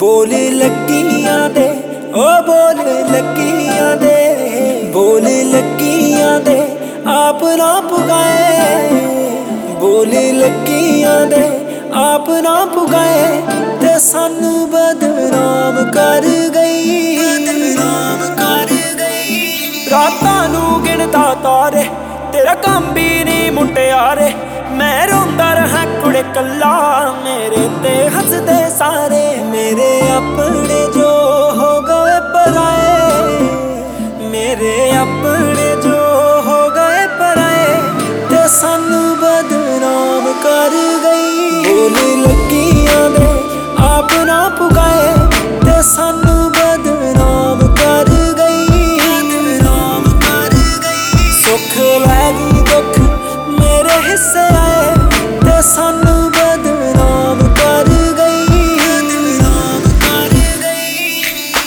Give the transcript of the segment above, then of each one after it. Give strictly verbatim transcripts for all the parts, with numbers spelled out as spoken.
बोल लगियां दे ओ बोल लगियां दे बोल लगियां दे आप ना पुगाए बोल लगियां दे आप ना पुगाए ते सानू बदनाम कर गई बदनाम कर गई रातां नू गिनदा तारे तेरा काम भी नहीं मुटियारे मैं रोंदा रहा कुड़े कल्ला मेरे ते हसदे सारे मेरे अपने जो हो गए पराए मेरे अपने जो हो गए पराए ते सानू बदनाम कर गई बोल लगियां दे आप ना पुगाए ते सानू बदनाम कर गई बदनाम कर गई सुख लैगी दुख मेरे हिस्से सानू बदनाम कर गई बदनाम कर गई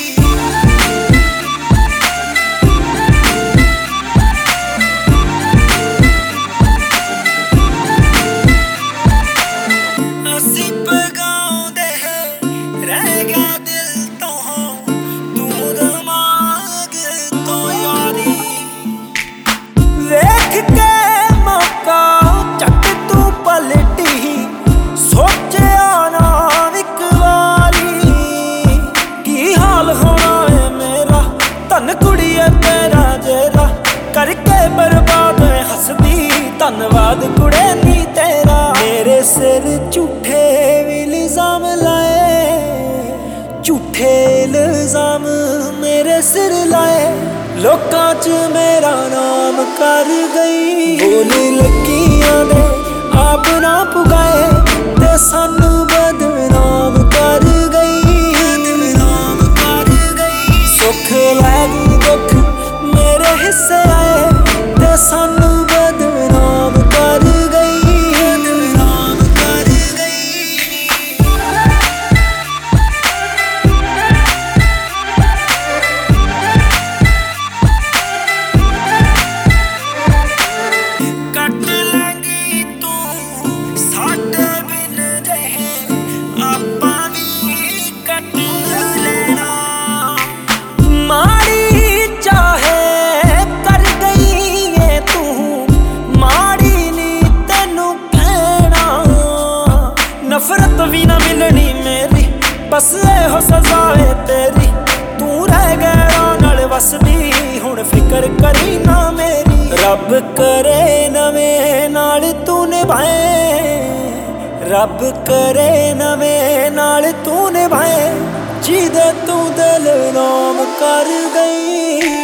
असी पगाउंदे रह गया दिल तो तू दिमाग तो यारी देख के मौका चट तू पलटी सोचिया ना इक वारी की हाल होना है मेरा धन कुड़िए तेरा जेरा करके बर्बाद हसदी धन्नवाद कुड़े नी तेरा मेरे सिर झूठे इल्जाम लाए झूठे इल्जाम मेरे सिर लाए लोकां च मेरा नाम कर गई बोल लगियां दे आप ना पुगाए ते सानू बदनाम कर गई बदनाम कर गई सुख लैगी दुख मेरे हिस्से आए ते सानू बदनाम कर गई बदनाम कर गई कट लगी तू साडे बिन रहे आपां वी कट लेना माड़ी चाहे कर गई है तू माड़ी नी तेनू कहना नफरत भी ना मिलनी मेरी बस एहो सजा है तेरी तू रह गया नाल वसदी हुण फिकर करी ना मेरी रब करे नवें नाल तू निभाए रब करे नवें नाल तू निभाए जिदे तू दिल नाम कर गई।